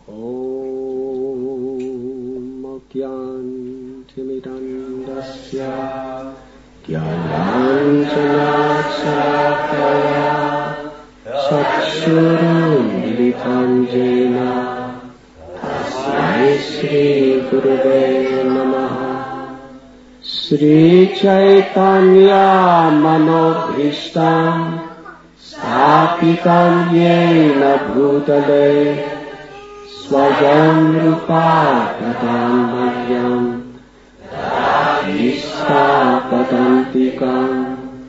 Om Gyantimidandasya Gyananjanachakaya Chakshurumilitam Jena Tasmai Shri Gurave Namaha Shri Chaitanya Manobhishtam Sthapitam Yena Bhutale Swayam Rupa Kadam Bhagyam Ishtapadantikam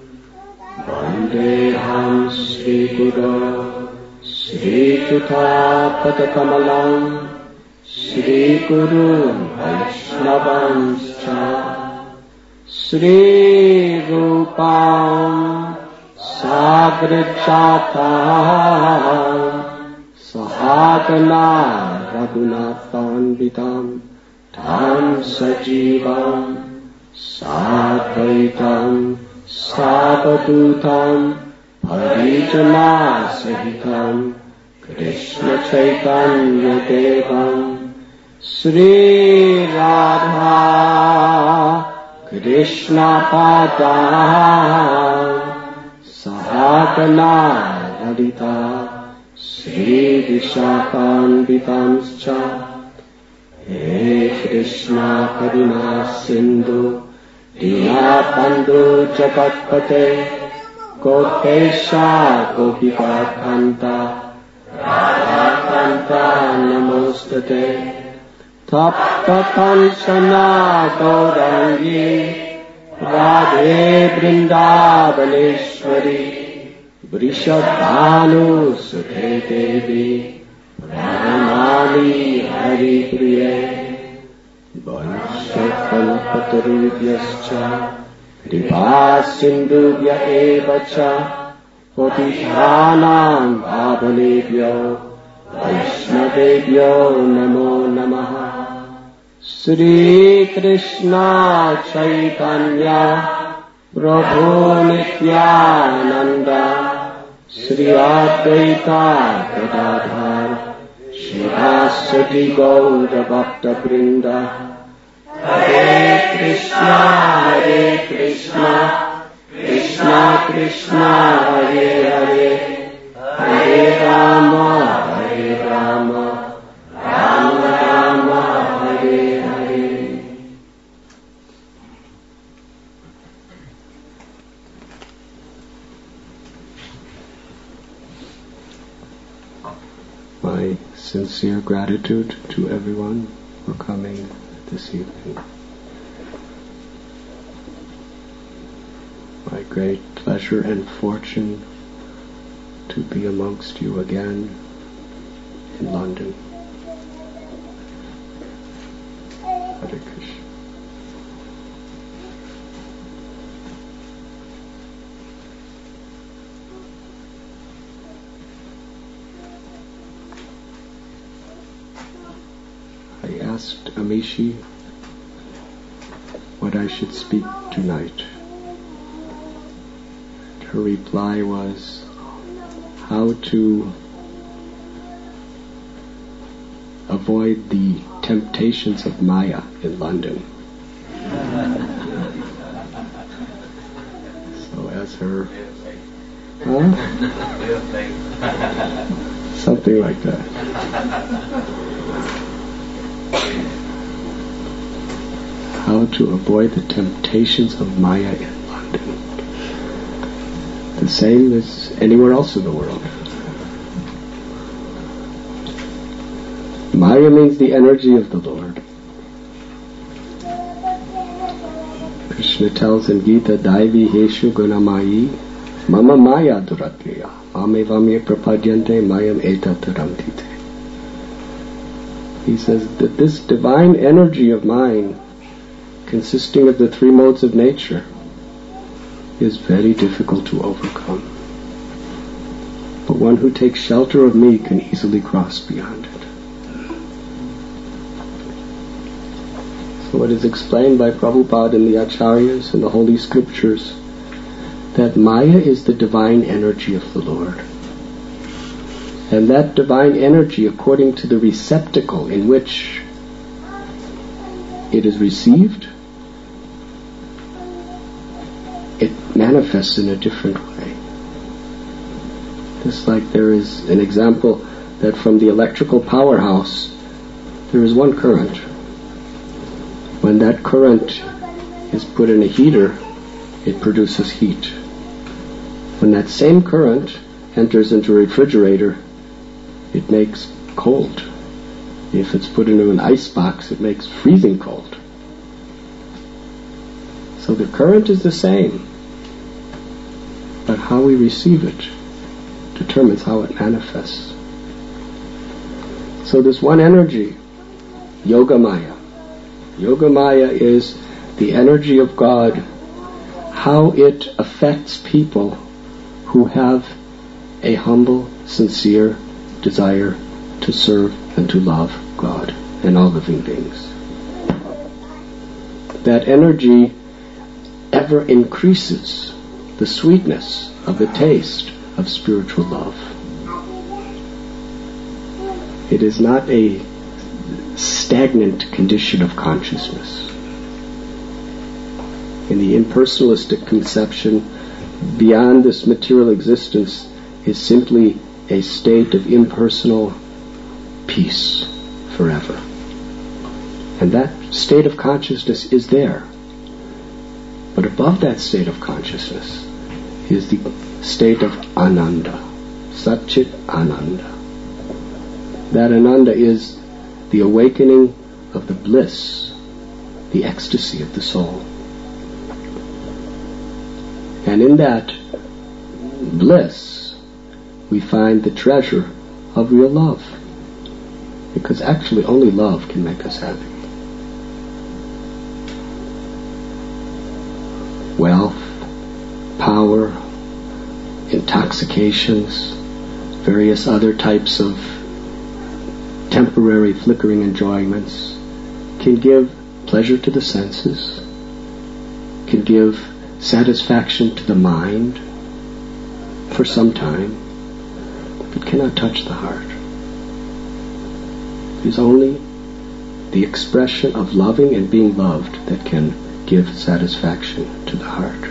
Vandeham Shri Guru Shri Jutapatakamalам Shri Guru Vaishnavanscha Shri Rupam Sagrajatam Sahagana Raghunathanvitam Tam Sajivam Sadvaitam Savadutam Harijana Sahitam Krishna Chaitanya Devam Sri Radha Krishna Padam Sahagana Radita Shri Vishakhanvitamscha He Krishna Karuna Sindhu Dinabandhu Jagatpate Gopesha Gopika Kanta Radha Kanta Namostate Tapta Kanchana Gaurangi Radhe Vrindavaneshwari Vrishabhanu Sukhe Devi Pranamami Hari Priye Vanshakalpatarubhyascha Kripa Sindhubhya evacha Patithanam Bhavanebhyo Vaishnavebhyo Namo Namaha Sri Krishna Chaitanya Prabhu Nityananda Sri Advaita Gadadhar Shivasati Gaura Bhakta Vrinda Hare Krishna Krishna Krishna Hare Hare Hare Rama Rama Rama Hare Hare. My sincere gratitude to everyone for coming this evening. My great pleasure and fortune to be amongst you again in London. Hare Krishna. I asked Amishi what I should speak tonight. Her reply was how to avoid the temptations of Maya in London. So as her... Huh? Something like that. How to avoid the temptations of Maya in London. The same as anywhere else in the world. Maya means the energy of the Lord. Krishna tells in Gita, Daivi Heshu Gunamayi Mama Maya Duratliya Mamevamye Prapadyante Mayam Eta Taramtite. He says that this divine energy of mine, consisting of the three modes of nature, is very difficult to overcome. But one who takes shelter of me can easily cross beyond it. So it is explained by Prabhupada and the Acharyas in the Holy Scriptures that Maya is the divine energy of the Lord. And that divine energy, according to the receptacle in which it is received, it manifests in a different way. Just like there is an example that from the electrical powerhouse, there is one current. When that current is put in a heater, it produces heat. When that same current enters into a refrigerator, it makes cold. If it's put into an ice box, it makes freezing cold. So the current is the same, but how we receive it determines how it manifests. So this one energy, Yogamaya. Yogamaya is the energy of God, how it affects people who have a humble, sincere desire to serve and to love God and all living beings. That energy ever increases the sweetness of the taste of spiritual love. It is not a stagnant condition of consciousness. In the impersonalistic conception, beyond this material existence is simply a state of impersonal peace forever. And that state of consciousness is there. But above that state of consciousness is the state of Ananda, Satchit Ananda. That Ananda is the awakening of the bliss, the ecstasy of the soul. And in that bliss, we find the treasure of real love. Because actually only love can make us happy. Wealth, power, intoxications, various other types of temporary flickering enjoyments can give pleasure to the senses, can give satisfaction to the mind for some time, but cannot touch the heart. It is only the expression of loving and being loved that can give satisfaction to the heart.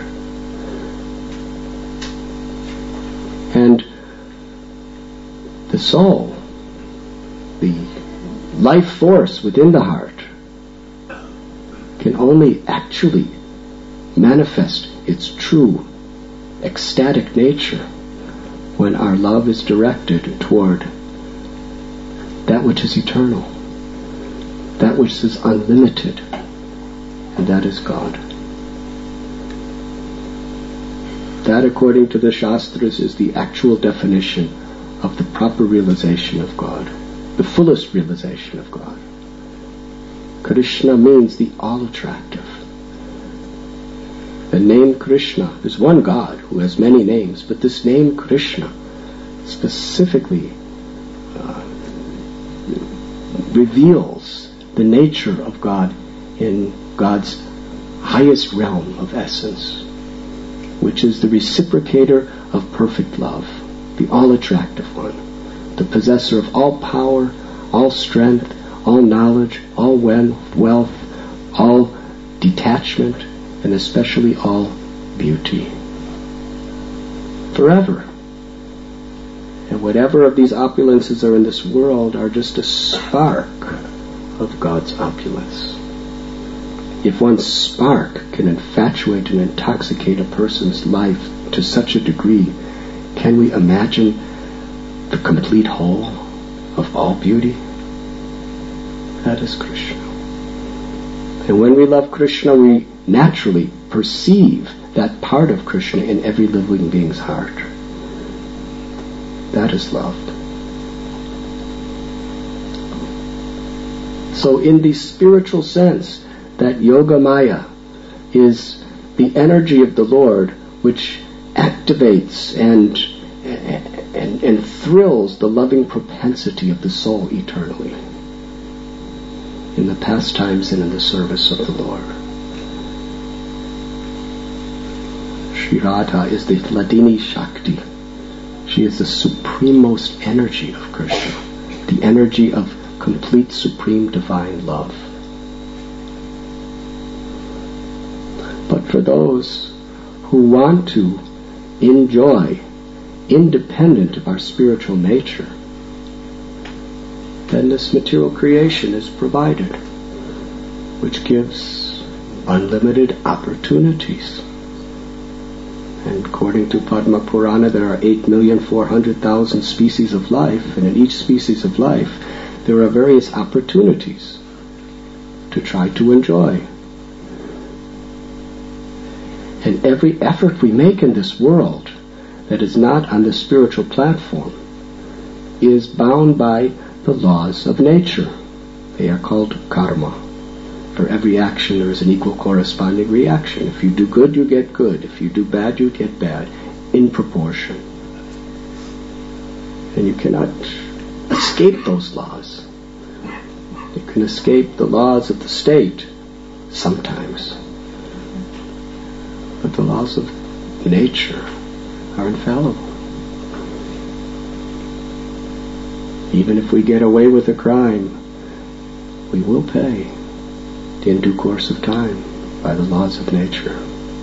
And the soul, the life force within the heart, can only actually manifest its true ecstatic nature when our love is directed toward that which is eternal, that which is unlimited, and that is God. That, according to the Shastras, is the actual definition of the proper realization of God, the fullest realization of God. Krishna means the all-attractive. The name Krishna, there's one God who has many names, but this name Krishna specifically reveals the nature of God in God's highest realm of essence, which is the reciprocator of perfect love, the all-attractive one, the possessor of all power, all strength, all knowledge, all wealth, all detachment, and especially all beauty. Forever. And whatever of these opulences are in this world are just a spark of God's opulence. If one spark can infatuate and intoxicate a person's life to such a degree, can we imagine the complete whole of all beauty? That is Krishna. And when we love Krishna, we naturally perceive that part of Krishna in every living being's heart. That is love. So in the spiritual sense, that Yogamaya is the energy of the Lord which activates and thrills the loving propensity of the soul eternally in the pastimes and in the service of the Lord. Sri Radha is the Hladini Shakti. She is the supremost energy of Krishna, the energy of complete supreme divine love. But for those who want to enjoy independent of our spiritual nature, then this material creation is provided, which gives unlimited opportunities. And according to Padma Purana, there are 8,400,000 species of life, and in each species of life there are various opportunities to try to enjoy. And every effort we make in this world that is not on the spiritual platform is bound by the laws of nature. They are called karma. For every action there is an equal corresponding reaction. If you do good, you get good. If you do bad, you get bad, in proportion. And you cannot escape those laws. You can escape the laws of the state sometimes. But the laws of nature are infallible. Even if we get away with a crime, we will pay in due course of time by the laws of nature.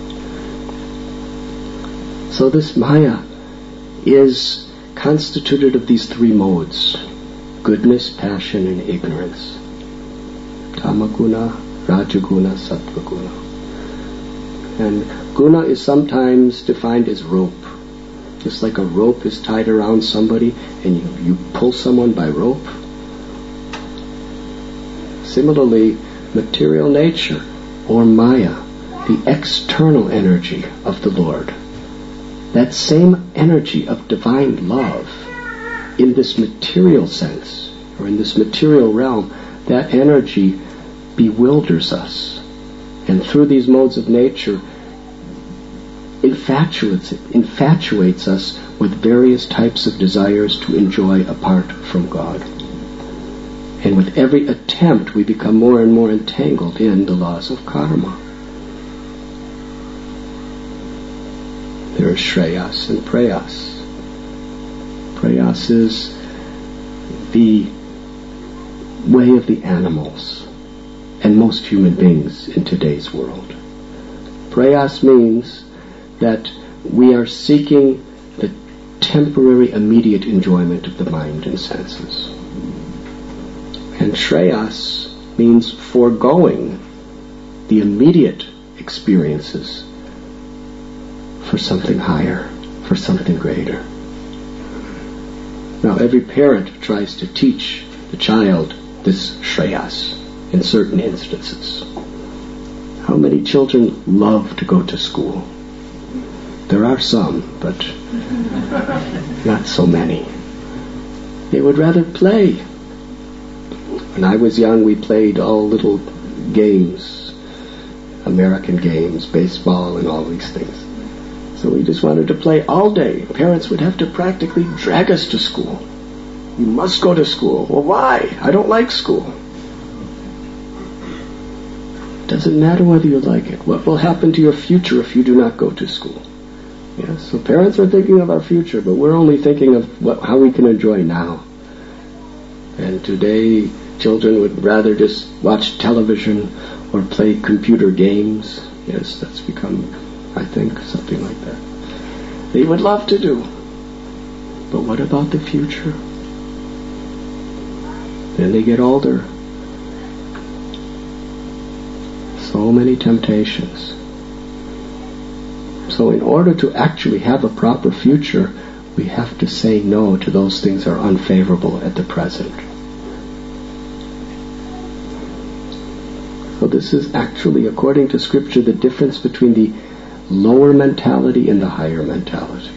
So this Maya is constituted of these three modes: goodness, passion, and ignorance. Tamaguna, Rajaguna, Sattvaguna. And guna is sometimes defined as rope. Just like a rope is tied around somebody and you pull someone by rope. Similarly, material nature, or Maya, the external energy of the Lord, that same energy of divine love in this material sense, or in this material realm, that energy bewilders us. And through these modes of nature, infatuates us with various types of desires to enjoy apart from God. And with every attempt, we become more and more entangled in the laws of karma. There is Shreyas and Preyas. Preyas is the way of the animals and most human beings in today's world. Preyas means that we are seeking the temporary, immediate enjoyment of the mind and senses. And Shreyas means foregoing the immediate experiences for something higher, for something greater. Now, every parent tries to teach the child this Shreyas in certain instances. How many children love to go to school? There are some, but not so many. They would rather play. When I was young, we played all little games, American games, baseball, and all these things. So we just wanted to play all day. Parents would have to practically drag us to school. You must go to school. Well, why? I don't like school. Doesn't matter whether you like it. What will happen to your future if you do not go to school? Yes, so parents are thinking of our future, but we're only thinking of how we can enjoy now. And today, children would rather just watch television or play computer games. Yes, that's become, I think, something like that. They would love to do. But what about the future? Then they get older. So many temptations. So in order to actually have a proper future, we have to say no to those things that are unfavorable at the present. So this is actually, according to Scripture, the difference between the lower mentality and the higher mentality.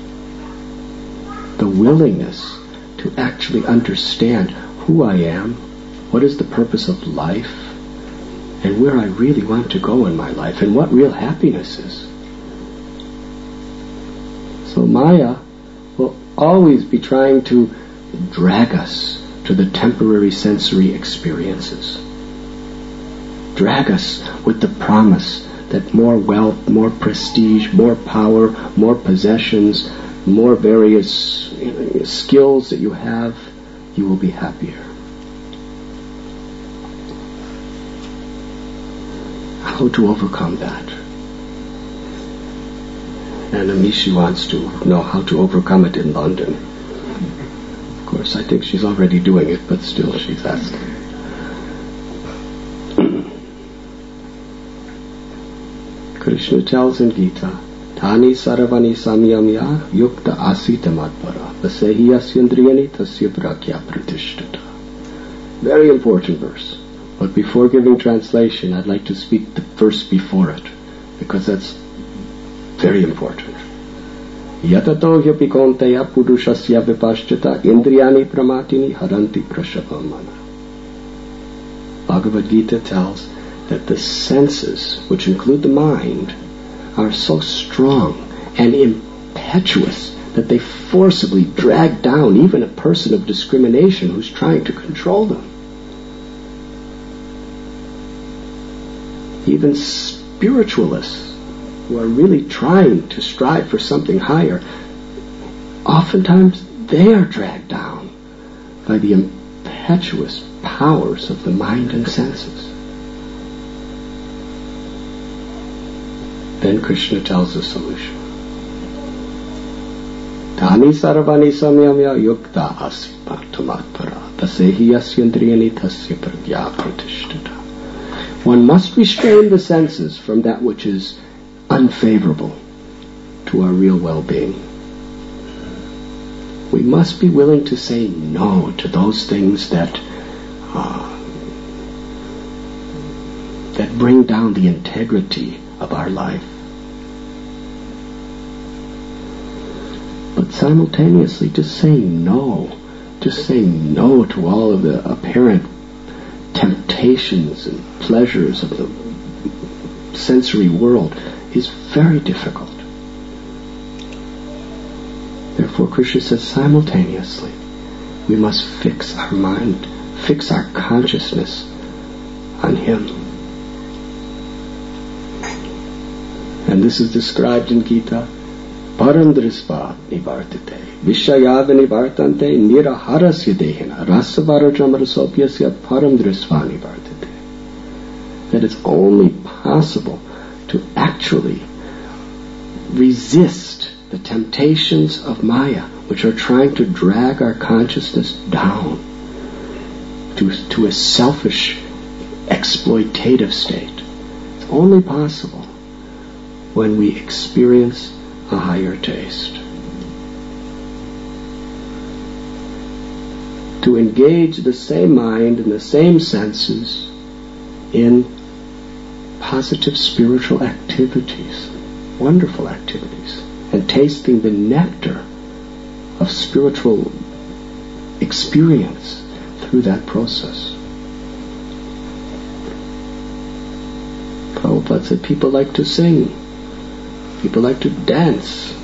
The willingness to actually understand who I am, what is the purpose of life, and where I really want to go in my life, and what real happiness is. So Maya will always be trying to drag us to the temporary sensory experiences. Drag us with the promise that more wealth, more prestige, more power, more possessions, more various skills that you have, you will be happier. How to overcome that? And Amishi wants to know how to overcome it in London. Of course, I think she's already doing it, but still she's asking. Krishna tells in Gita, Tani saravani samyamya yukta asita matpara vasehi asyandriyani tasya prakya pratishtata. Very important verse. But before giving translation, I'd like to speak the verse before it, because that's very important. Yatato hyapi konteya purushasya vipashchata indriyani pramatini haranti prashavamana. Bhagavad Gita tells that the senses, which include the mind, are so strong and impetuous that they forcibly drag down even a person of discrimination who's trying to control them. Even spiritualists who are really trying to strive for something higher, oftentimes they are dragged down by the impetuous powers of the mind and senses. Then Krishna tells the solution. Tani saravani samyamya yukta asipattamatpara tasehi yasyandriyani tasya pragya pratishtata. One must restrain the senses from that which is unfavorable to our real well-being. We must be willing to say no to those things that bring down the integrity of our life. But simultaneously, just saying no to all of the apparent temptations and pleasures of the sensory world is very difficult. Therefore, Krishna says simultaneously, we must fix our mind, fix our consciousness on Him. And this is described in Gita, Param drisva nivartate, vishayava nivartante, niraharasya dehena, rasavarajamrasopyasya param drisva nivartate. That it's only possible to actually resist the temptations of Maya, which are trying to drag our consciousness down to a selfish, exploitative state. It's only possible when we experience a higher taste. To engage the same mind and the same senses in positive spiritual activities, wonderful activities, and tasting the nectar of spiritual experience through that process. Prabhupada said people like to sing, people like to dance,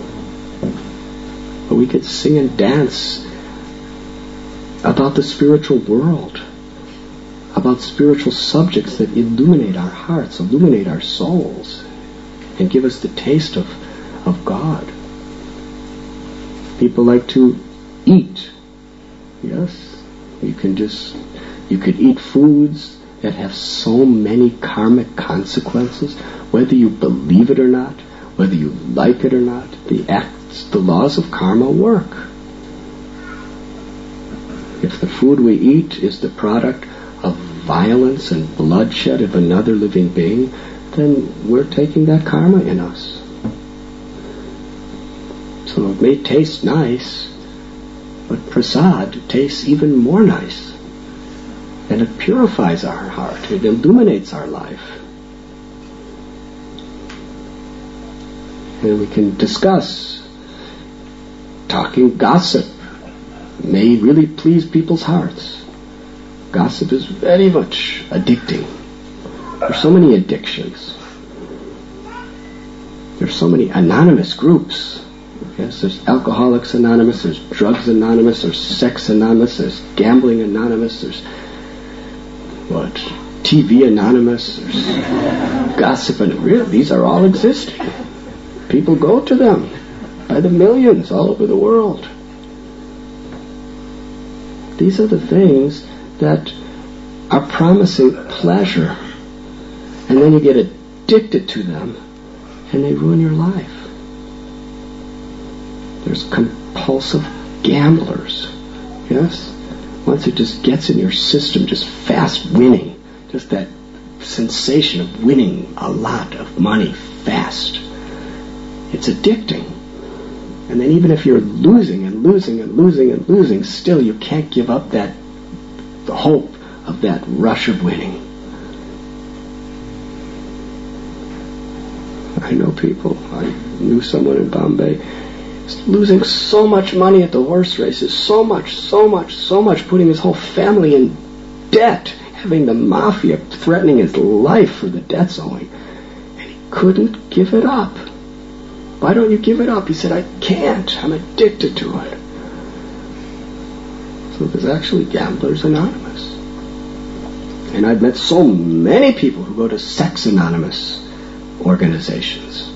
but we could sing and dance about the spiritual world, about spiritual subjects that illuminate our hearts, illuminate our souls, and give us the taste of God. People like to eat. Yes, you could eat foods that have so many karmic consequences, whether you believe it or not, whether you like it or not. The laws of karma work. If the food we eat is the product of violence and bloodshed of another living being, then we're taking that karma in us. So it may taste nice, but prasad tastes even more nice. And it purifies our heart. It illuminates our life. And we can discuss. Talking gossip may really please people's hearts. Gossip is very much addicting. There's so many addictions. There's so many anonymous groups. Yes, there's Alcoholics Anonymous, there's Drugs Anonymous, there's Sex Anonymous, there's Gambling Anonymous, there's TV Anonymous, there's Gossip Anonymous. Really, these are all existing. People go to them by by the millions all over the world. These are the things that are promising pleasure, and then you get addicted to them, and they ruin your life. There's compulsive gamblers, yes? Once it just gets in your system, just fast winning, just that sensation of winning a lot of money fast, it's addicting. And then even if you're losing and losing and losing and losing, still you can't give up the hope of that rush of winning. I know people, I knew someone in Bombay, losing so much money at the horse races, so much, putting his whole family in debt, having the mafia threatening his life for the debts owing. And he couldn't give it up. Why don't you give it up? He said, I can't. I'm addicted to it. So there's actually Gamblers Anonymous. And I've met so many people who go to Sex Anonymous organizations.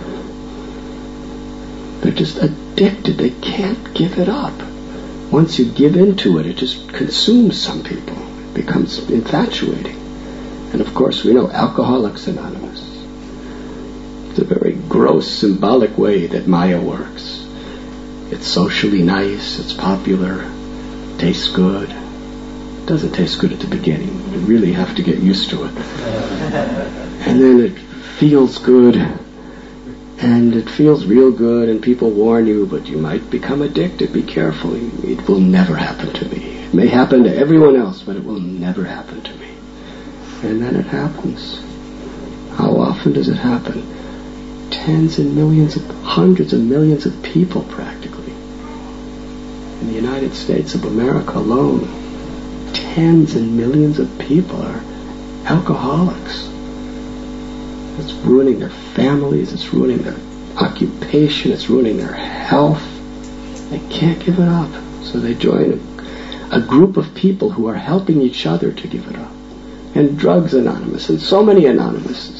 They're just addicted. They can't give it up. Once you give into it, it just consumes some people. It becomes infatuating. And of course, we know Alcoholics Anonymous. It's a very gross, symbolic way that Maya works. It's socially nice, it's popular, tastes good. It doesn't taste good at the beginning. You really have to get used to it. And then it feels good, and it feels real good, and people warn you, but you might become addicted. Be careful. It will never happen to me. It may happen to everyone else, but it will never happen to me. And then it happens. How often does it happen? Tens and millions, hundreds of millions of people practically. In the United States of America alone, tens and millions of people are alcoholics. It's ruining their families, it's ruining their occupation, it's ruining their health. They can't give it up. So they join a group of people who are helping each other to give it up. And Drugs Anonymous, and so many Anonymouses.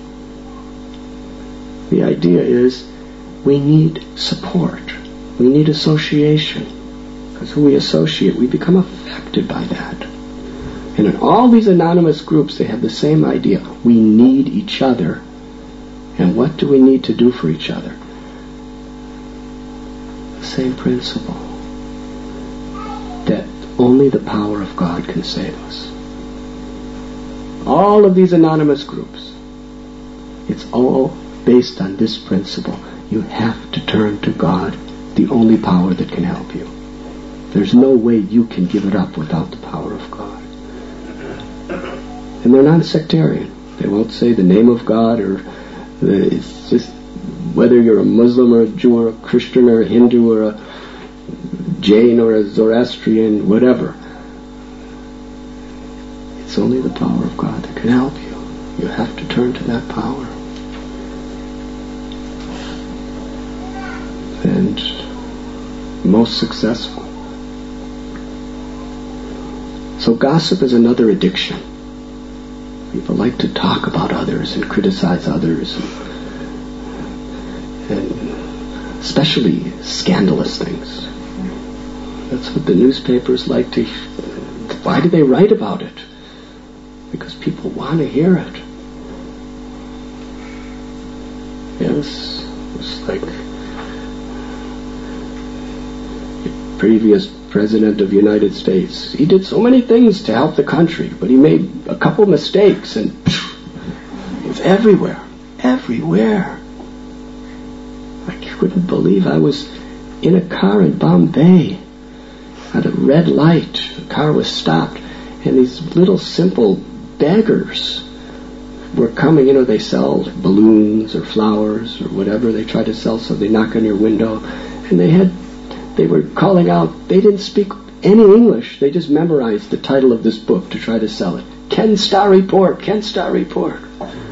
The idea is we need support. We need association. Because when we associate, we become affected by that. And in all these anonymous groups, they have the same idea. We need each other. And what do we need to do for each other? The same principle. That only the power of God can save us. All of these anonymous groups, it's all based on this principle. You have to turn to God, the only power that can help you. There's no way you can give it up without the power of God. And they're non-sectarian. They won't say the name of God, or it's just whether you're a Muslim or a Jew or a Christian or a Hindu or a Jain or a Zoroastrian, whatever. It's only the power of God that can help you. You have to turn to that power. And most successful. So gossip is another addiction. People like to talk about others and criticize others, and especially scandalous things. That's what the newspapers like to. Why do they write about it? Because people want to hear it. Yes, it's like the previous President of the United States. He did so many things to help the country, but he made a couple mistakes, and it's everywhere. Everywhere. I couldn't believe I was in a car in Bombay at a red light. The car was stopped, and these little simple beggars were coming. You know, they sell balloons or flowers or whatever they try to sell, so they knock on your window, and they were calling out. They didn't speak any English. They just memorized the title of this book to try to sell it. Ken Starr Report, Ken Starr Report.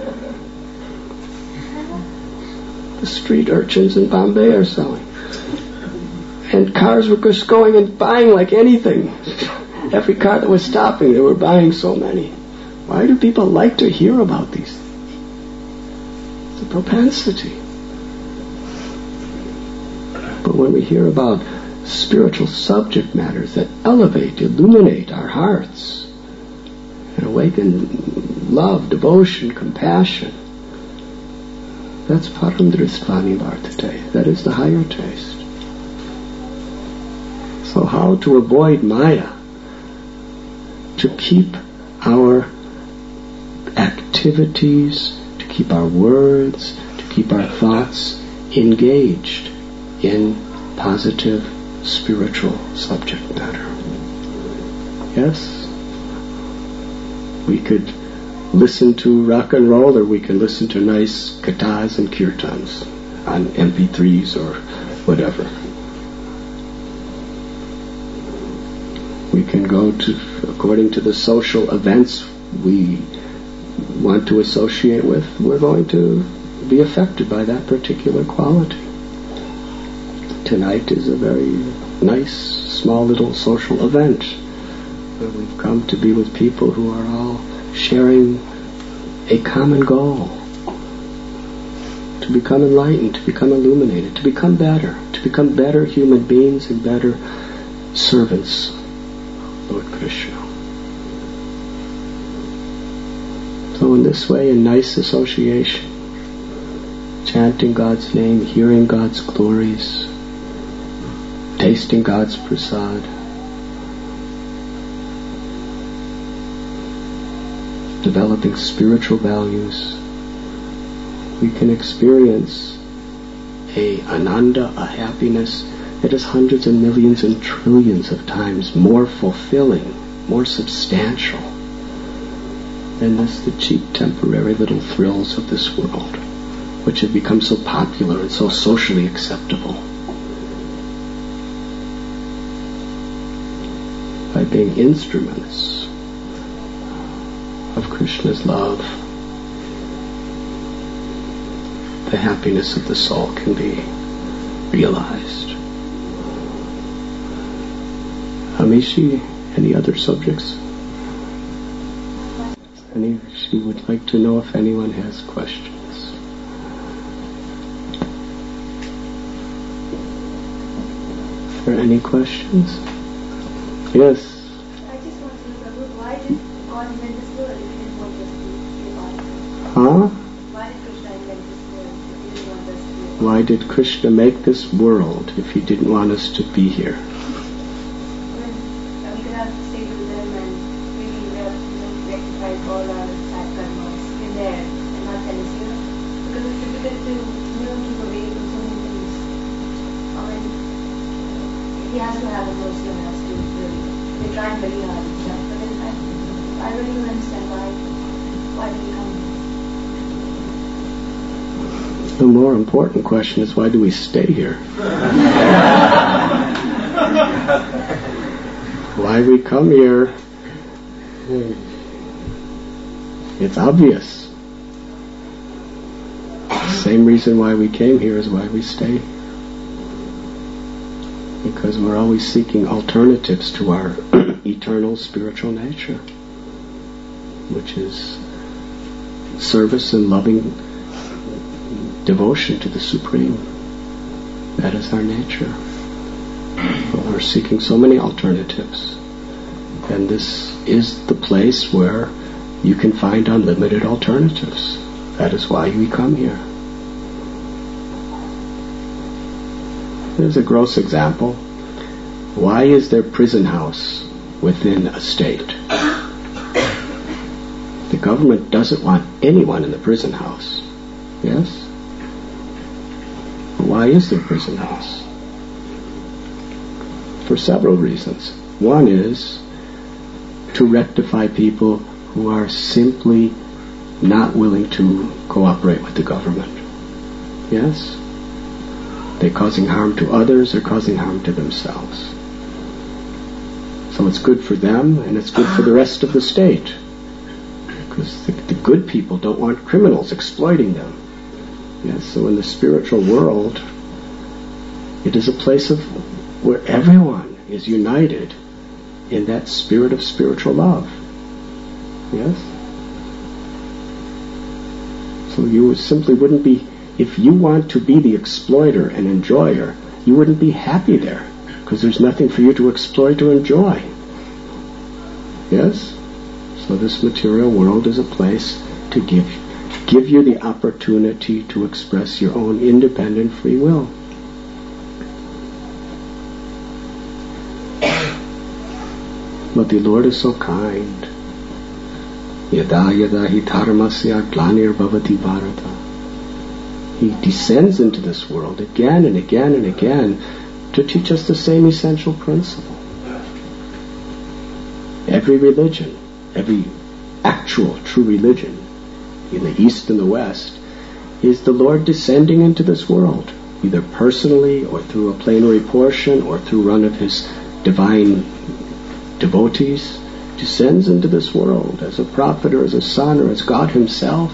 The street urchins in Bombay are selling. And cars were just going and buying like anything. Every car that was stopping, they were buying so many. Why do people like to hear about these things? It's a propensity. But when we hear about spiritual subject matters that elevate, illuminate our hearts, and awaken love, devotion, compassion, that's Paramdristvani Vartate. That is the higher taste. So how to avoid Maya? To keep our activities, to keep our words, to keep our thoughts engaged in positive spiritual subject matter. Yes? We could listen to rock and roll, or we can listen to nice kathas and kirtans on MP3s or whatever. We can go to, according to the social events we want to associate with, we're going to be affected by that particular quality. Tonight is a very nice, small little social event where we've come to be with people who are all sharing a common goal. To become enlightened, to become illuminated, to become better human beings and better servants of Lord Krishna. So in this way, in nice association, chanting God's name, hearing God's glories, tasting God's prasad, developing spiritual values, we can experience a ananda, a happiness that is hundreds and millions and trillions of times more fulfilling, more substantial than the cheap, temporary little thrills of this world, which have become so popular and so socially acceptable. By being instruments of Krishna's love, the happiness of the soul can be realized. Amishi, any other subjects? She would like to know if anyone has questions. Are there any questions? Yes. I just want to know, Prabhu, why did God invent this world if He didn't want us to be part of it? Huh? Why did Krishna invent this world if He didn't want us to be part of it? Why did Krishna make this world if He didn't want us to be here? We could have stayed with them and maybe rectified all our sad karmas in there and not tell us here. Because it's difficult to keep away from so many things. I mean, He has to have a mercy on us too, really. We're trying very hard and stuff, but then I really don't understand why did we come here? The more important question is, why do we stay here? Why we come here, it's obvious. The same reason why we came here is why we stay. Because we're always seeking alternatives to our eternal spiritual nature, which is service and loving devotion to the Supreme. That is our nature. But we're seeking so many alternatives. And this is the place where you can find unlimited alternatives. That is why we come here. There's a gross example. Why is there prison house within a state? The government doesn't want anyone in the prison house. Yes? Why is there prison house? For several reasons. One is to rectify people who are simply not willing to cooperate with the government. Yes? They're causing harm to others, they're causing harm to themselves. So it's good for them, and it's good for the rest of the state. Because the good people don't want criminals exploiting them. Yes, so in the spiritual world, it is a place where everyone is united in that spirit of spiritual love. Yes? So you simply wouldn't be, if you want to be the exploiter and enjoyer, you wouldn't be happy there, because there's nothing for you to exploit or enjoy. Yes? So this material world is a place to give you the opportunity to express your own independent free will. But the Lord is so kind. Yada yada hi dharmasya glanir bhavati bharata. He descends into this world again and again and again to teach us the same essential principle. Every religion, every actual true religion in the East and the West is the Lord descending into this world, either personally or through a plenary portion or through one of His divine devotees, descends into this world as a prophet or as a son or as God Himself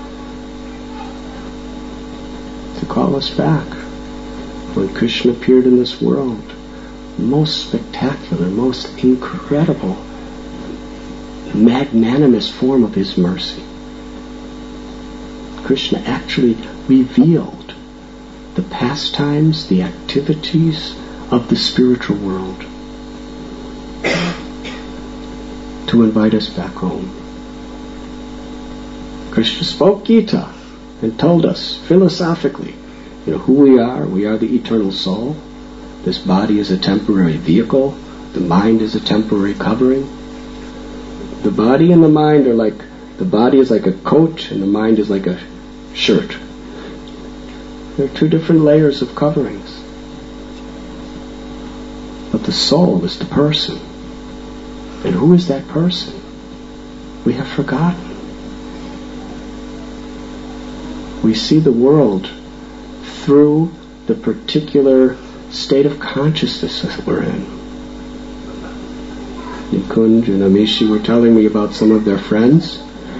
to call us back. When Krishna appeared in this world, most spectacular, most incredible, magnanimous form of His mercy. Krishna actually revealed the pastimes, the activities of the spiritual world to invite us back home. Krishna spoke Gita and told us philosophically, who we are. We are the eternal soul. This body is a temporary vehicle. The mind is a temporary covering. The body and the mind are like, the body is like a coat and the mind is like a shirt. They're two different layers of coverings. But the soul is the person. And who is that person? We have forgotten. We see the world through the particular state of consciousness that we're in. Nikunj and Amishi were telling me about some of their friends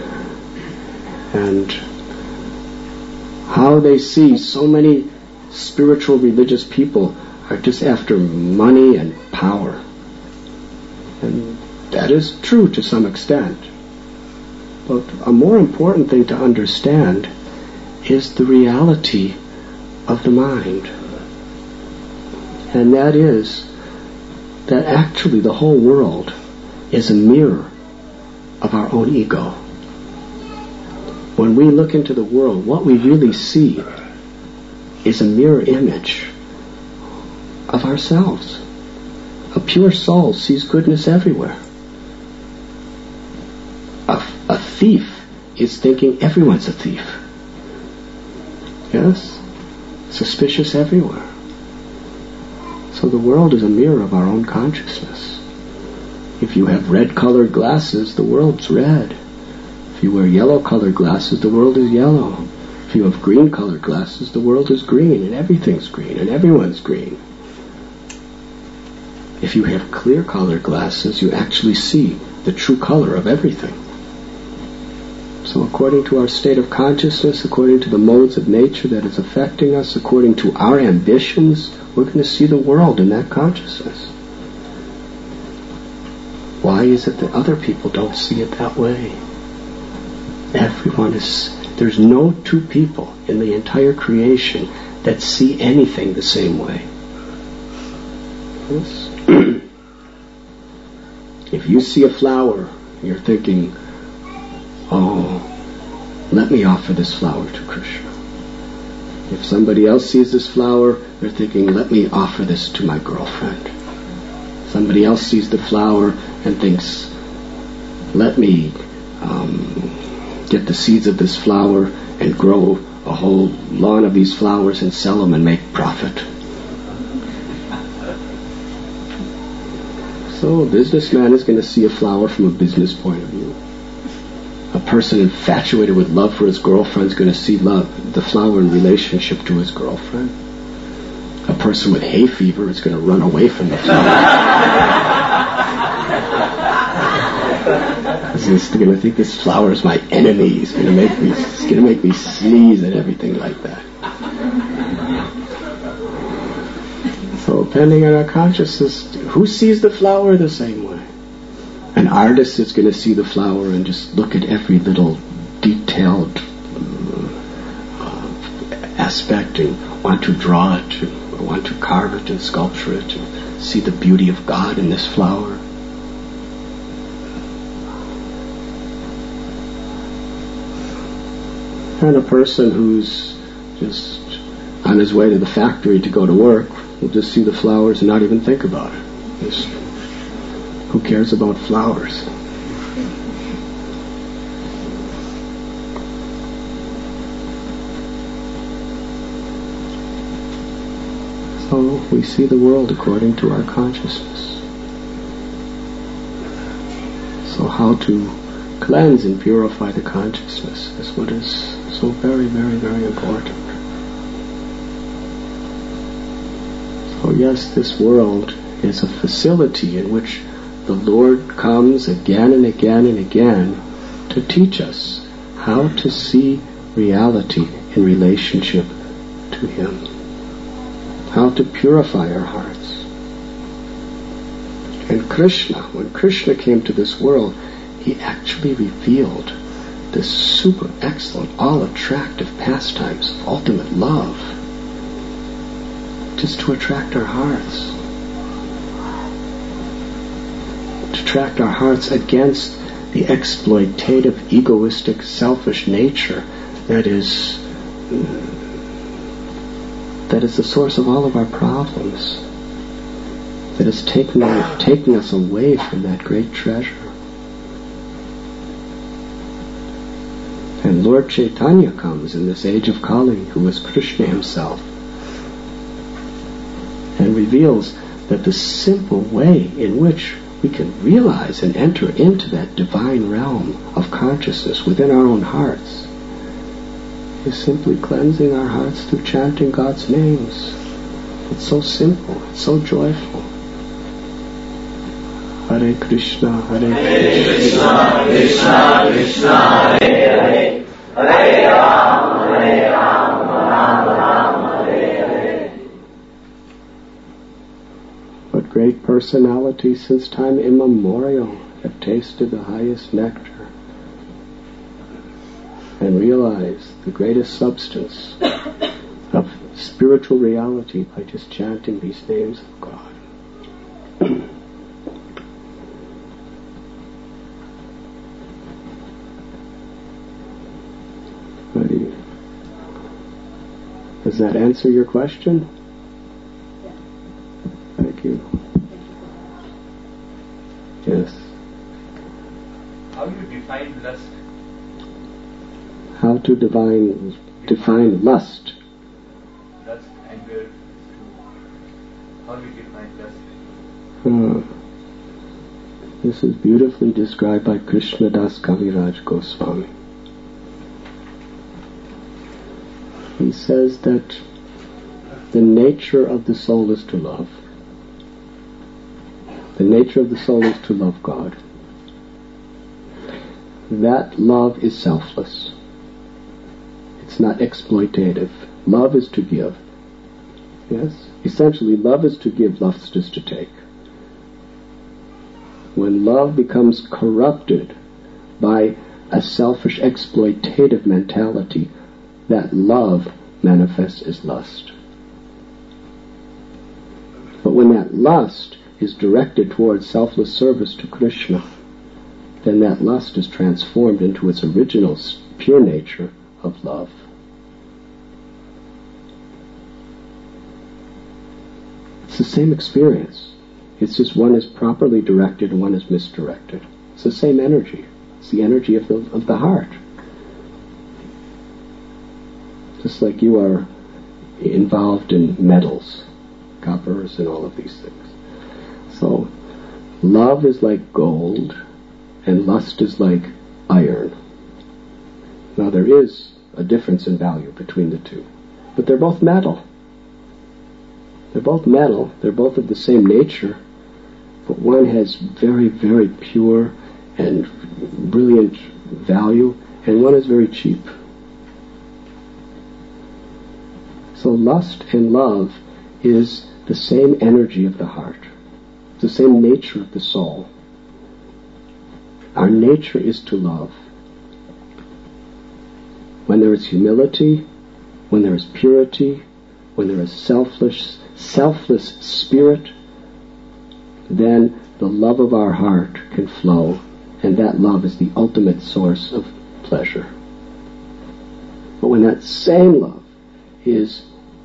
and how they see so many spiritual religious people are just after money and power. And that is true to some extent. But a more important thing to understand is the reality of the mind. And that is that actually the whole world is a mirror of our own ego. When we look into the world, what we really see is a mirror image of ourselves. A pure soul sees goodness everywhere. A thief is thinking everyone's a thief. Yes? Suspicious everywhere. So the world is a mirror of our own consciousness. If you have red-colored glasses, the world's red. If you wear yellow-colored glasses, the world is yellow. If you have green-colored glasses, the world is green, and everything's green, and everyone's green. If you have clear-colored glasses, you actually see the true color of everything. So according to our state of consciousness, according to the modes of nature that is affecting us, according to our ambitions, we're going to see the world in that consciousness. Why is it that other people don't see it that way? There's no two people in the entire creation that see anything the same way. Yes? If you see a flower, you're thinking, oh, let me offer this flower to Krishna. If somebody else sees this flower, they're thinking, let me offer this to my girlfriend. Somebody else sees the flower and thinks, let me get the seeds of this flower and grow a whole lawn of these flowers and sell them and make profit. So a businessman is going to see a flower from a business point of view. A person infatuated with love for his girlfriend is going to see the flower in relationship to his girlfriend. A person with hay fever is going to run away from the flower. He's going to think this flower is my enemy. It's going to make me sneeze and everything like that. So depending on our consciousness, who sees the flower the same way? An artist is going to see the flower and just look at every little detailed aspect and want to draw it, I want to carve it and sculpture it and see the beauty of God in this flower. And a person who's just on his way to the factory to go to work will just see the flowers and not even think about it. Just, who cares about flowers? So we see the world according to our consciousness. So how to cleanse and purify the consciousness is what is so very, very, very important. So yes, this world is a facility in which the Lord comes again and again and again to teach us how to see reality in relationship to Him, how to purify our hearts. And Krishna, when Krishna came to this world, He actually revealed the super excellent, all-attractive pastimes of ultimate love, just to attract our hearts. To attract our hearts against the exploitative, egoistic, selfish nature that is the source of all of our problems, that is taking us away from that great treasure. And Lord Chaitanya comes in this age of Kali, who is Krishna himself, and reveals that the simple way in which we can realize and enter into that divine realm of consciousness within our own hearts is simply cleansing our hearts through chanting God's names. It's so simple, it's so joyful. Hare Krishna, Hare Krishna, Krishna Krishna, Hare Hare, Hare Rama, Rama Rama, Hare Hare. But great personalities since time immemorial have tasted the highest nectar and realized the greatest substance of spiritual reality by just chanting these names of God. Does that answer your question? Yeah. Thank you. Yes. How do you define lust? How to define lust? Lust, anger. How do you define lust? This is beautifully described by Krishnadas Kaviraj Goswami. He says that the nature of the soul is to love. The nature of the soul is to love God. That love is selfless. It's not exploitative. Love is to give. Yes? Essentially, love is to give, lust is to take. When love becomes corrupted by a selfish exploitative mentality, that love manifests as lust. But when that lust is directed towards selfless service to Krishna, then that lust is transformed into its original pure nature of love. It's the same experience. It's just one is properly directed and one is misdirected. It's the same energy. It's the energy of the heart. Just like you are involved in metals, coppers and all of these things. So, love is like gold and lust is like iron. Now there is a difference in value between the two, but they're both metal. They're both metal, they're both of the same nature, but one has very, very pure and brilliant value, and one is very cheap. So lust and love is the same energy of the heart, the same nature of the soul. Our nature is to love. When there is humility, when there is purity, when there is selfless spirit, then the love of our heart can flow, and that love is the ultimate source of pleasure. But when that same love is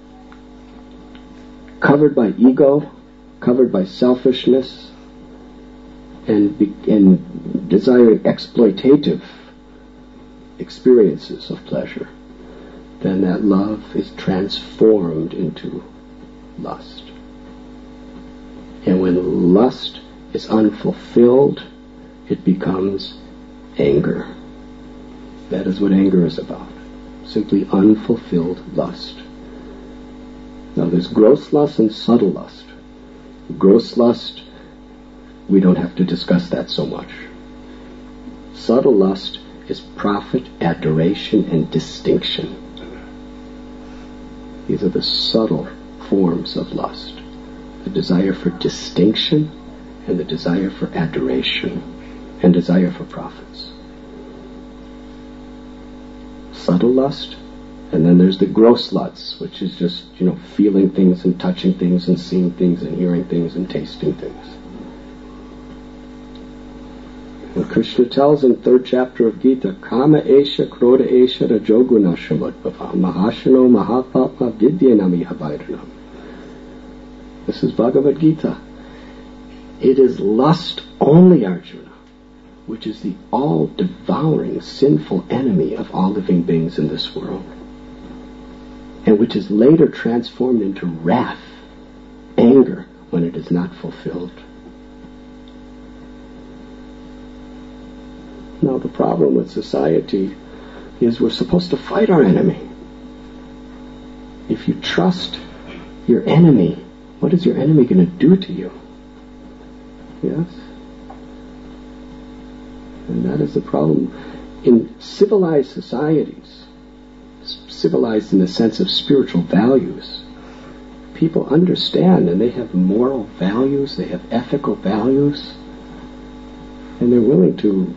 covered by ego, covered by selfishness, and desiring exploitative experiences of pleasure, then that love is transformed into lust. And when lust is unfulfilled, it becomes anger. That is what anger is about. Simply unfulfilled lust. Now there's gross lust and subtle lust. Gross lust, we don't have to discuss that so much. Subtle lust is profit, adoration, and distinction. These are the subtle forms of lust. The desire for distinction, and the desire for adoration, and desire for profits. Subtle lust, and then there's the gross lust, which is just, feeling things and touching things and seeing things and hearing things and tasting things. And Krishna tells in 3rd chapter of Gita, Kama esha, krodha esha, rajoguna shamudbhava, mahashano mahapatma vidyanami habairanam. This is Bhagavad Gita. It is lust only, Arjuna, which is the all-devouring sinful enemy of all living beings in this world, and which is later transformed into wrath, anger, when it is not fulfilled. Now the problem with society is we're supposed to fight our enemy. If you trust your enemy, what is your enemy going to do to you? Yes? And that is the problem. In civilized societies, civilized in the sense of spiritual values, people understand and they have moral values, they have ethical values, and they're willing to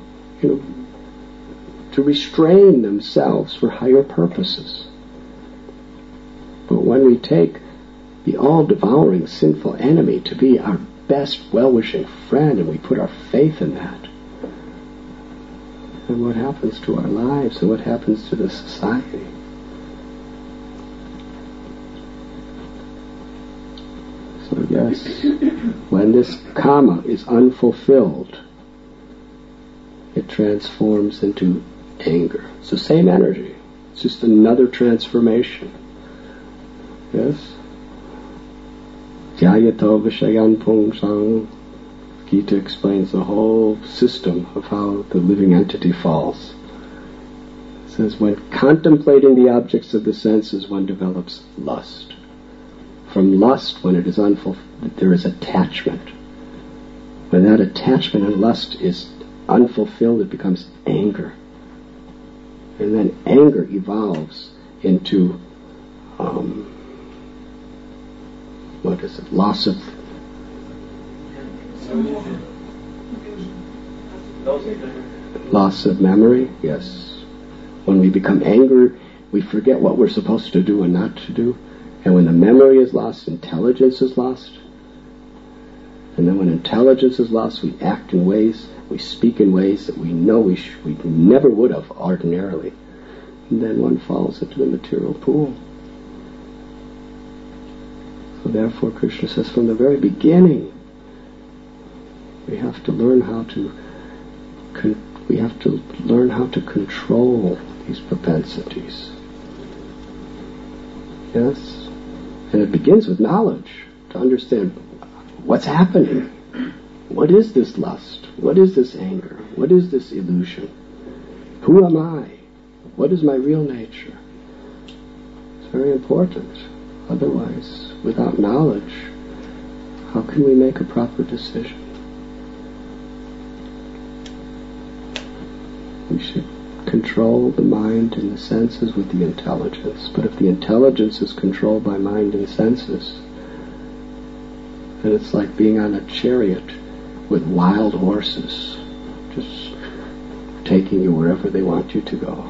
restrain themselves for higher purposes. But when we take the all-devouring sinful enemy to be our best well-wishing friend, and we put our faith in that, and what happens to our lives and what happens to the society? So yes, when this kama is unfulfilled, it transforms into anger. It's the same energy. It's just another transformation. Yes? Jyayato Vishayan Pungsang. Gita explains the whole system of how the living entity falls. It says, when contemplating the objects of the senses, one develops lust. From lust, when it is unfulfilled, there is attachment. When that attachment and lust is unfulfilled, it becomes anger. And then anger evolves into loss of memory. Yes. When we become angry, we forget what we're supposed to do and not to do. And when the memory is lost, intelligence is lost. And then when intelligence is lost, we act in ways, we speak in ways that we know we never would have ordinarily. And then one falls into the material pool. So therefore, Krishna says, from the very beginning, we have to learn how to control these propensities. Yes? And it begins with knowledge, to understand what's happening. What is this lust? What is this anger? What is this illusion? Who am I? What is my real nature? It's very important. Otherwise, without knowledge, how can we make a proper decision? We should control the mind and the senses with the intelligence. But if the intelligence is controlled by mind and senses, then it's like being on a chariot with wild horses, just taking you wherever they want you to go.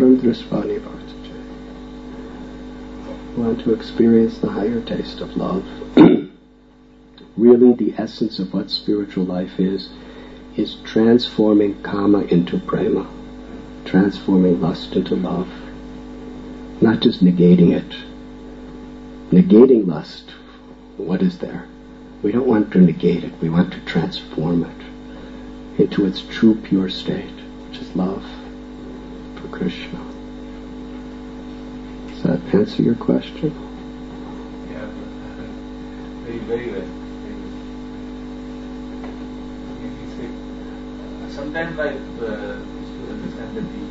param drisvani bhartaje. Want to experience the higher taste of love. Really, the essence of what spiritual life is transforming kama into prema, transforming lust into love, not just negating it. Negating lust, what is there? We don't want to negate it, we want to transform it into its true pure state, which is love for Krishna. Does that answer your question? Yeah, very well. Sometimes I used to understand that the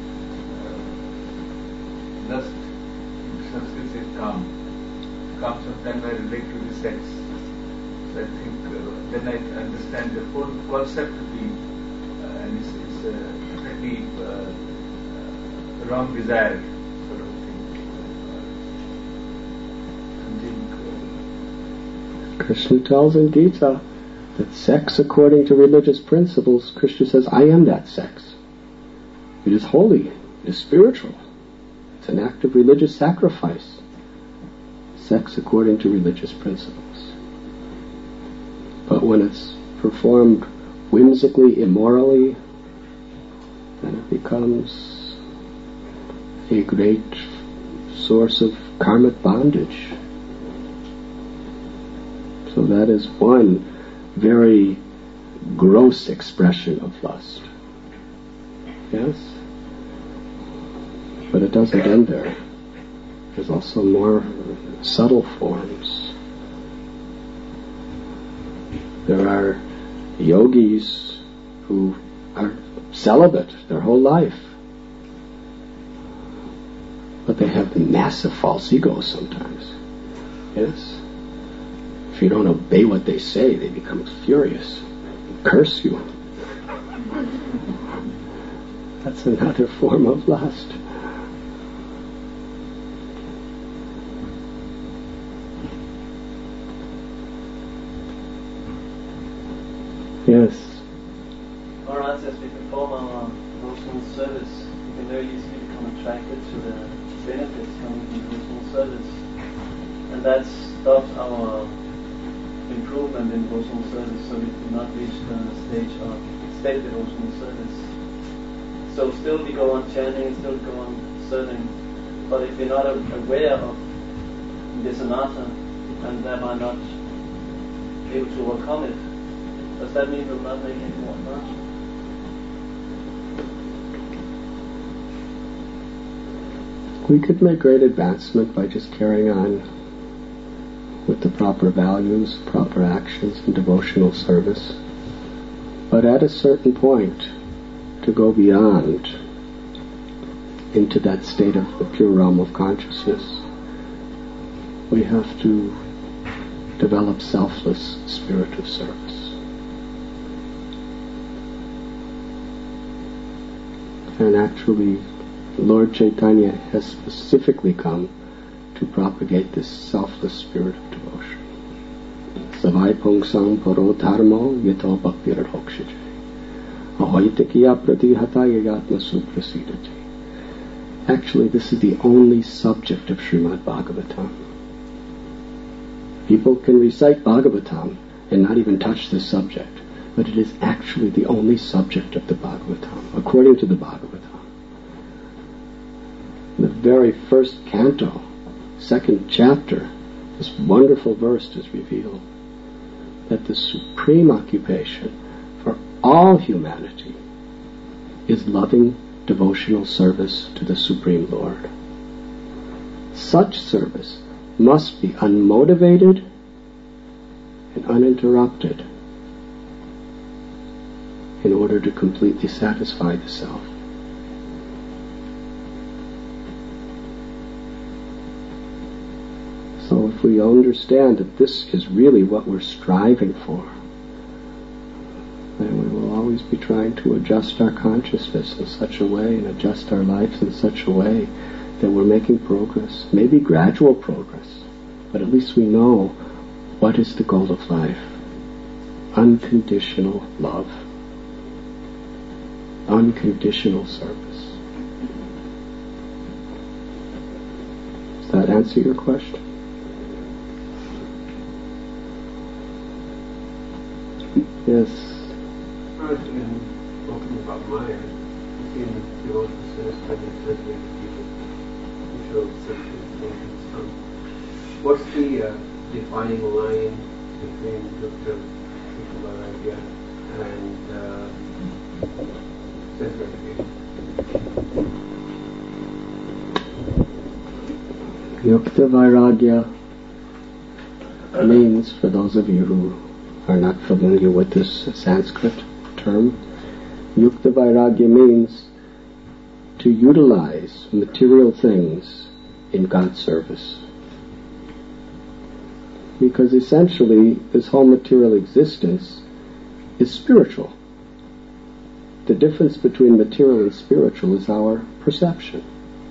lust, in Sanskrit says kam. Kam sometimes I relate to the sex. So I think then I understand the whole concept of the, and it's definitely wrong desire sort of thing. Krishna tells in Gita that sex, according to religious principles, Krishna says, I am that sex. It is holy. It is spiritual. It's an act of religious sacrifice. Sex according to religious principles. But when it's performed whimsically, immorally, then it becomes a great source of karmic bondage. So that is one very gross expression of lust. Yes? But it doesn't end there. There's also more subtle forms. There are yogis who are celibate their whole life, but they have massive false egos sometimes. Yes? If you don't obey what they say, they become furious and curse you. That's another form of lust. Yes. Maharaj, as we perform our devotional service, we can very easily become attracted to the benefits coming from devotional service. And that stops our improvement in devotional service, so we do not reach the stage of steady devotional service. So still we go on chanting, still go on serving, but if we're not aware of this anatta, and thereby not able to overcome it, does that mean we'll not make any more advancement? We could make great advancement by just carrying on with the proper values, proper actions, and devotional service. But at a certain point, to go beyond into that state of the pure realm of consciousness, we have to develop selfless spirit of service. And actually, Lord Chaitanya has specifically come to propagate this selfless spirit of devotion. Savai pungsam paro dharmo yato bhaktir hokshaje. Ahoitakiya pratihata yagatma suprasidati. Actually, this is the only subject of Srimad Bhagavatam. People can recite Bhagavatam and not even touch this subject, but it is actually the only subject of the Bhagavatam, according to the Bhagavatam. In the very first canto, second chapter, this wonderful verse is revealed that the supreme occupation for all humanity is loving devotional service to the Supreme Lord. Such service must be unmotivated and uninterrupted in order to completely satisfy the self. So if we understand that this is really what we're striving for, then we will always be trying to adjust our consciousness in such a way and adjust our lives in such a way that we're making progress, maybe gradual progress, but at least we know what is the goal of life. Unconditional love. Unconditional service. Does that answer your question? Yes. Talking about Maya, you see in the old people, what's the defining line between Yukta Vairagya and sense gratification? Yukta Vairagya means, for those of you who are not familiar with this Sanskrit term, Yukta Vairagya means to utilize material things in God's service. Because essentially, this whole material existence is spiritual. The difference between material and spiritual is our perception.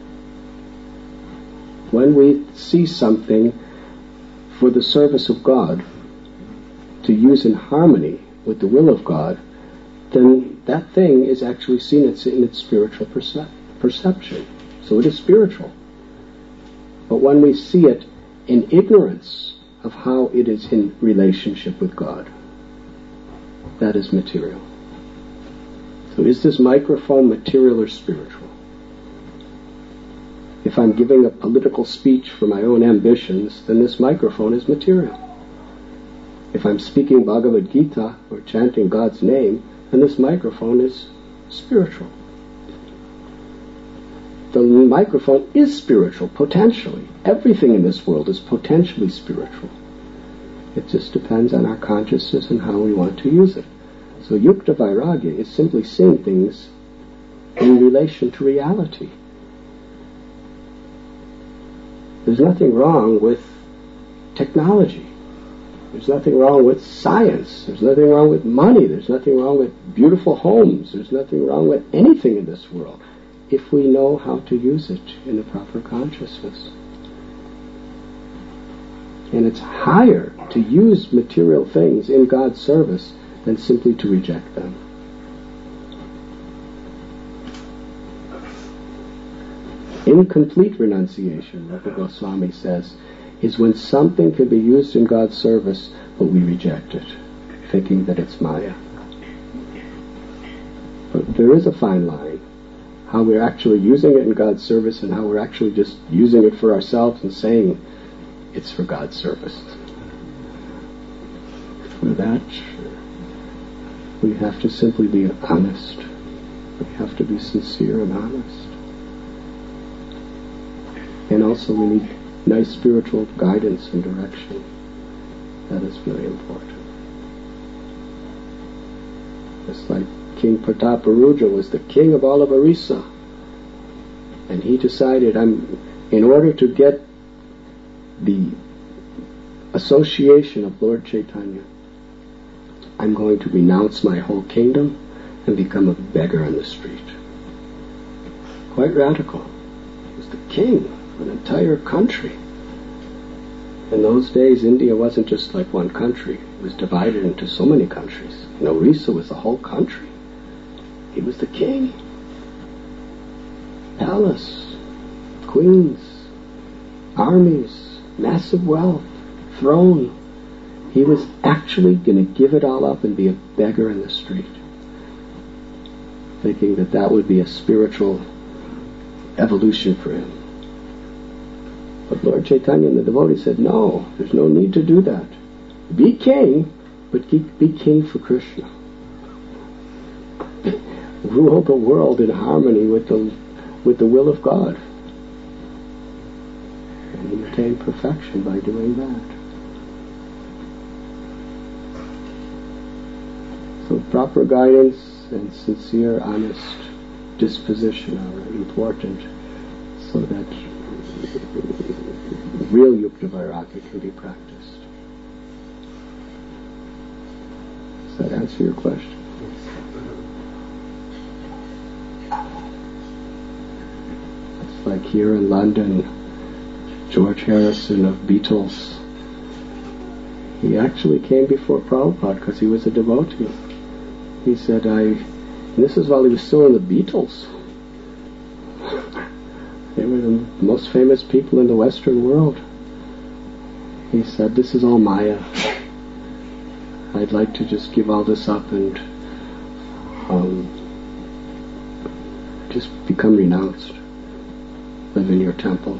When we see something for the service of God, to use in harmony with the will of God, then that thing is actually seen in its spiritual perception. So it is spiritual. But when we see it in ignorance of how it is in relationship with God, that is material. So is this microphone material or spiritual? If I'm giving a political speech for my own ambitions, then this microphone is material. If I'm speaking Bhagavad Gita or chanting God's name, then this microphone is spiritual. The microphone is spiritual, potentially. Everything in this world is potentially spiritual. It just depends on our consciousness and how we want to use it. So Yukta Vairagya is simply seeing things in relation to reality. There's nothing wrong with technology. There's nothing wrong with science. There's nothing wrong with money. There's nothing wrong with beautiful homes. There's nothing wrong with anything in this world, if we know how to use it in the proper consciousness. And it's higher to use material things in God's service than simply to reject them. Incomplete renunciation, Rupa Goswami says, is when something can be used in God's service, but we reject it, thinking that it's Maya. But there is a fine line, how we're actually using it in God's service and how we're actually just using it for ourselves and saying it's for God's service. For that, we have to simply be honest. We have to be sincere and honest. And also we need nice spiritual guidance and direction. That is very important. Just like King Prataparuja was the king of all of Orissa. And he decided, in order to get the association of Lord Chaitanya, I'm going to renounce my whole kingdom and become a beggar on the street. Quite radical. He was the king of an entire country. In those days, India wasn't just like one country. It was divided into so many countries. Orissa was the whole country. He was the king. Palace, queens, armies, massive wealth, throne. He was actually going to give it all up and be a beggar in the street, thinking that that would be a spiritual evolution for him. But Lord Chaitanya and the devotees said, no, there's no need to do that. Be king, but be king for Krishna. Rule the world in harmony with the will of God. And you attain perfection by doing that. So proper guidance and sincere, honest disposition are important so that real Yukta Vairagya can be practiced. Does that answer your question? It's like here in London, George Harrison of Beatles. He actually came before Prabhupada because he was a devotee. He said, and this is while he was still in the Beatles. They were the most famous people in the Western world. He said, this is all Maya. I'd like to just give all this up and just become renounced. Live in your temple.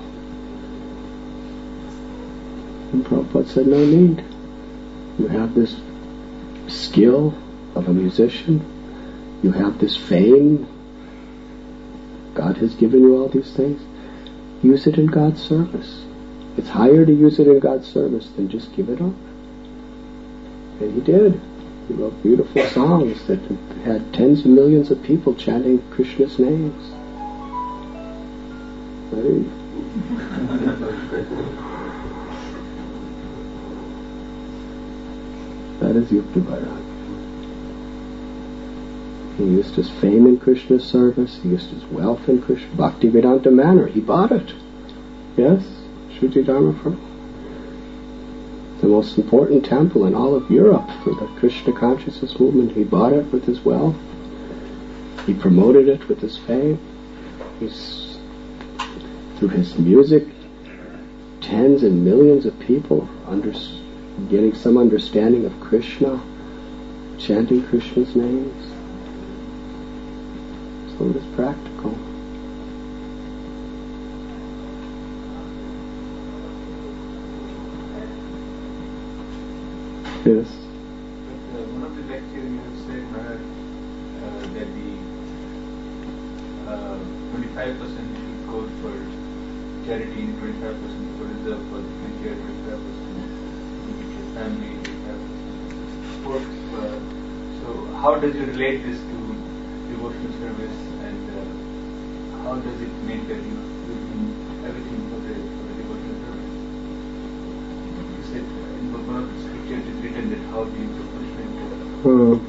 And Prabhupada said, no need. You have this skill of a musician. You have this fame. God has given you all these things. Use it in God's service. It's higher to use it in God's service than just give it up. And he did. He wrote beautiful songs that had tens of millions of people chanting Krishna's names. Right? That is Yukta Bhairava. He used his fame in Krishna's service. He used his wealth in Krishna. Bhaktivedanta Manor. He bought it. Yes? Shruti Dharma Prabhu. The most important temple in all of Europe for the Krishna consciousness movement. He bought it with his wealth. He promoted it with his fame. Through his music, tens and millions of people getting some understanding of Krishna, chanting Krishna's names. So it is practical. Yes. But one of the lectures you said, Maharaj, that the 25% should go for charity, 25% for reserve for the future, 25% for family, 25% sports. So how does you relate this to devotional service, and how does it make that you do everything for the devotional service? You said in one of the scriptures it is written that how do you proportionate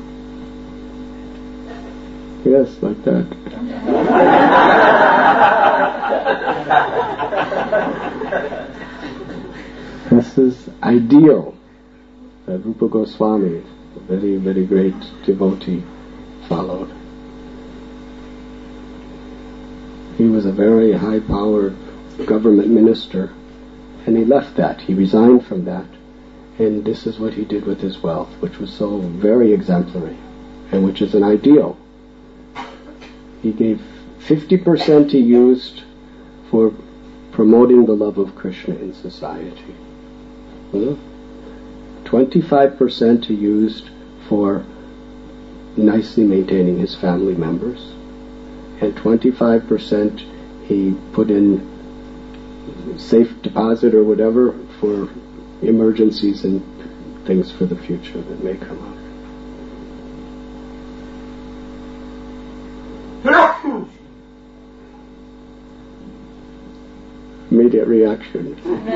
yes, like that. This is ideal that Rupa Goswami, a very, very great devotee, followed. He was a very high-powered government minister, and he left that. He resigned from that, and this is what he did with his wealth, which was so very exemplary, and which is an ideal. He gave 50% he used for promoting the love of Krishna in society. 25% he used for nicely maintaining his family members, and 25% he put in safe deposit or whatever for emergencies and things for the future that may come up. Immediate reaction.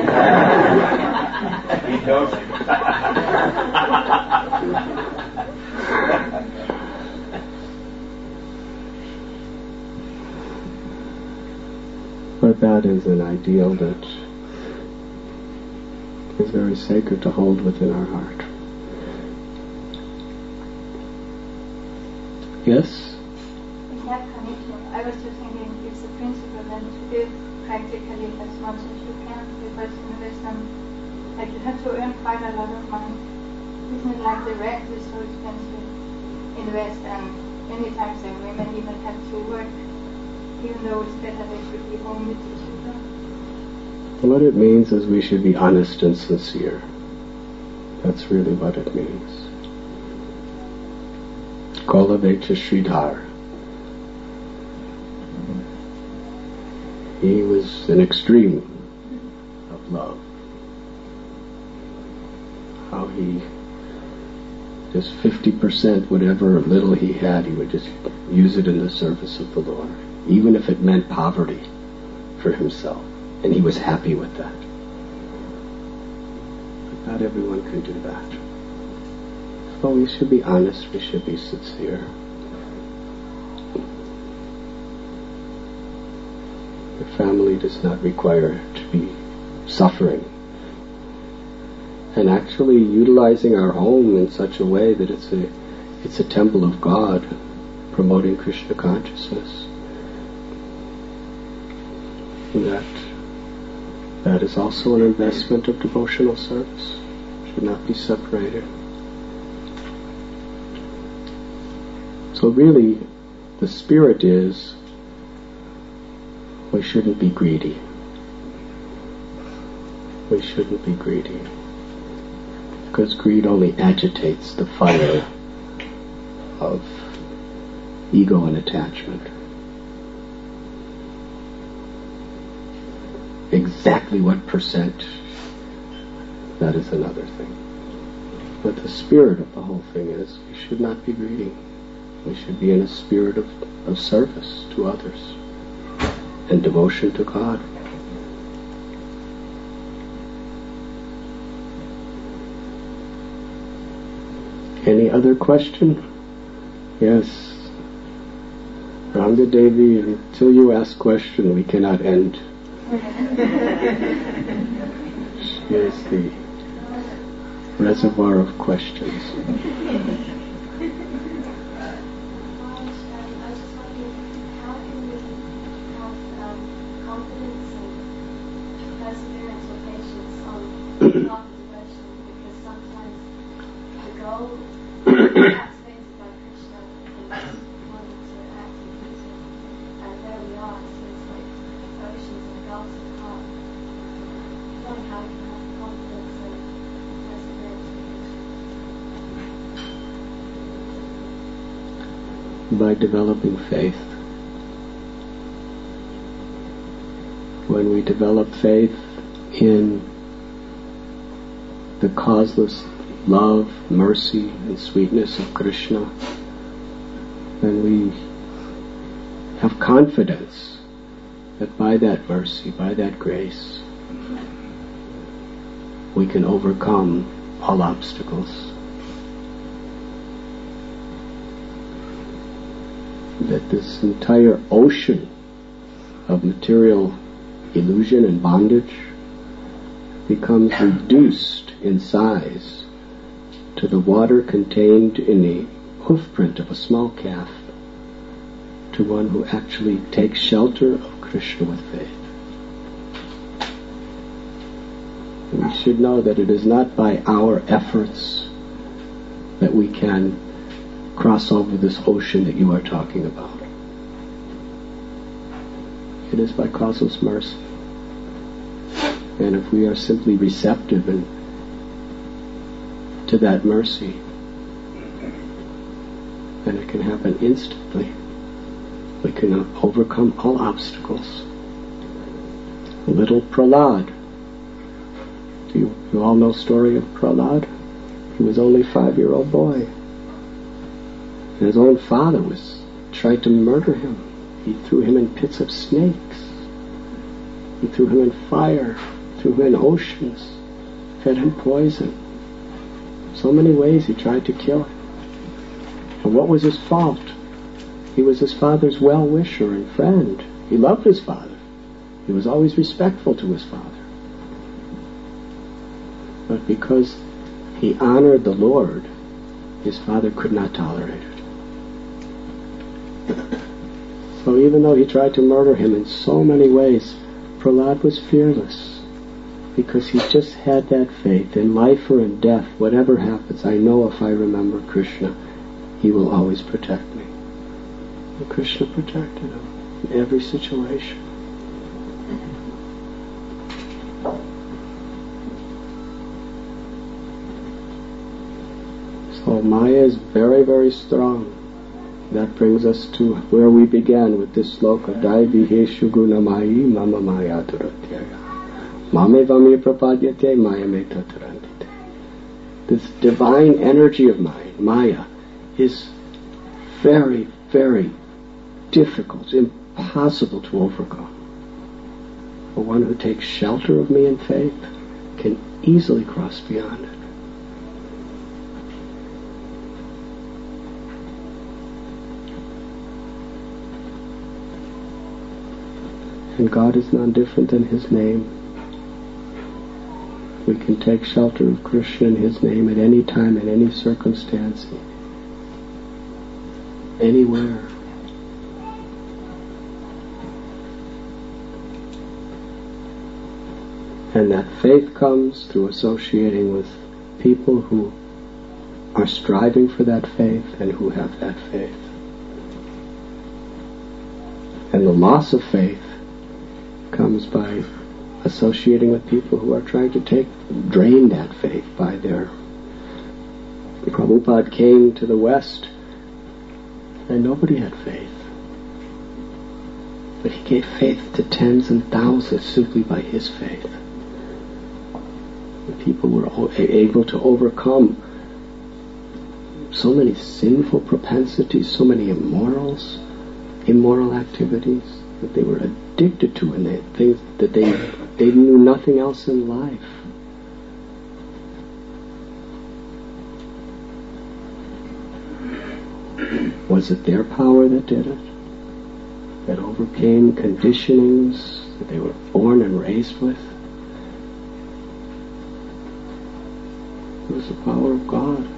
But that is an ideal that is very sacred to hold within our heart. Yes? In that connection, I was just thinking it's a principle then to live practically as much as you can, because in the Western, like you have to earn quite a lot of money. Isn't it like the rent is so expensive in the West, and many times the women even have to work, even though it's better they should be home with the children? What it means is we should be honest and sincere. That's really what it means. Kolavecha Sridhar. He was an extreme of love. How he just 50%, whatever little he had, he would just use it in the service of the Lord, even if it meant poverty for himself. And he was happy with that. But not everyone can do that. So we should be honest, we should be sincere. The family does not require to be suffering. And actually utilizing our home in such a way that it's a temple of God, promoting Krishna consciousness. That is also an investment of devotional service. Should not be separated. So really, the spirit is, we shouldn't be greedy. We shouldn't be greedy. Because greed only agitates the fire of ego and attachment. Exactly what percent, that is another thing. But the spirit of the whole thing is, we should not be greedy. We should be in a spirit of service to others and devotion to God. Any other question? Yes. Ranga Devi, until you ask question, we cannot end. She is the reservoir of questions. I was just wondering, how can we have confidence and perseverance or patience on the path of devotion? Because sometimes the goal perhaps painted by Krishna is wanting to act in Peter, and there we are, so it's like oceans and gulfs of heart. I don't know how we can have confidence and perseverance in By developing faith. When we develop faith in the causeless love, mercy, and sweetness of Krishna, then we have confidence that by that mercy, by that grace, we can overcome all obstacles. That this entire ocean of material illusion and bondage becomes reduced in size to the water contained in the hoofprint of a small calf, to one who actually takes shelter of Krishna with faith. We should know that it is not by our efforts that we can cross over this ocean that you are talking about. It is by causeless mercy. And if we are simply receptive to that mercy, then it can happen instantly. We can overcome all obstacles. Little Prahlad. Do you all know the story of Prahlad? He was only a 5-year-old boy. And his own father tried to murder him. He threw him in pits of snakes. He threw him in fire, threw him in oceans, fed him poison. So many ways he tried to kill him. And what was his fault? He was his father's well-wisher and friend. He loved his father. He was always respectful to his father. But because he honored the Lord, his father could not tolerate it. So even though he tried to murder him in so many ways, Prahlad was fearless, because he just had that faith in life or in death, whatever happens, I know if I remember Krishna, he will always protect me. And Krishna protected him in every situation. So Maya is very, very strong. That brings us to where we began with this sloka, Daiviheshu gunamayi mama maya duratyaya. Mame vami prapadyate maya me tatarandite. This divine energy of mine, Maya, is very, very difficult, impossible to overcome. But one who takes shelter of me in faith can easily cross beyond it. And God is none different than His name. We can take shelter of Krishna in His name at any time, in any circumstance, anywhere. And that faith comes through associating with people who are striving for that faith and who have that faith. And the loss of faith comes by associating with people who are trying to drain that faith by their... Prabhupada came to the West and nobody had faith. But he gave faith to tens and thousands simply by his faith. The people were able to overcome so many sinful propensities, so many immoral activities that they were addicted to, and things that they knew nothing else in life. Was it their power that did it? That overcame conditionings that they were born and raised with? It was the power of God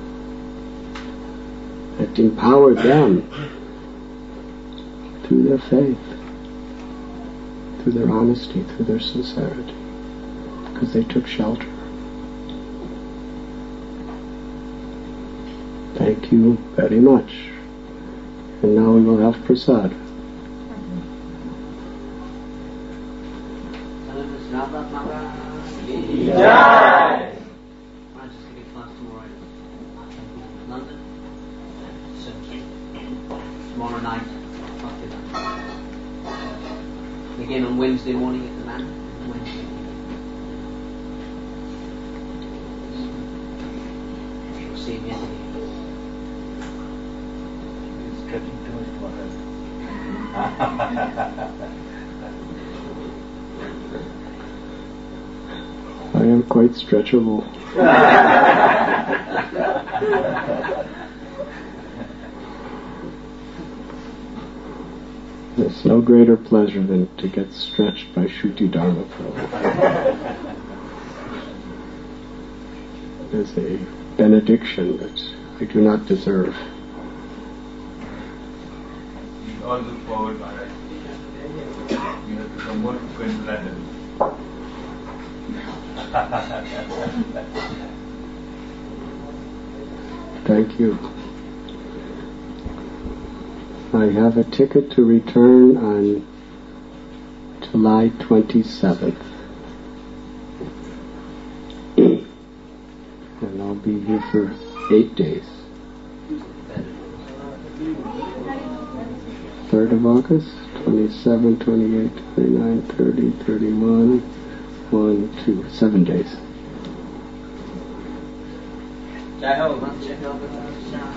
that empowered them through their faith, through their honesty, through their sincerity, because they took shelter. Thank you very much. And now we will have prasad. Tomorrow night, again on Wednesday morning at the Manor. Wednesday. You'll see me again. He's stretching too much for I am quite stretchable. There's no greater pleasure than to get stretched by Shruti Dharma Prabhu. It's a benediction that I do not deserve. We all look forward, Maharaj. You have to come more frequent to London. Thank you. I have a ticket to return on July 27th. And I'll be here for 8 days. 3rd of August, 27, 28, 29, 30, 31, 1, 2, 7 days. Jai Ho, Jai Ho.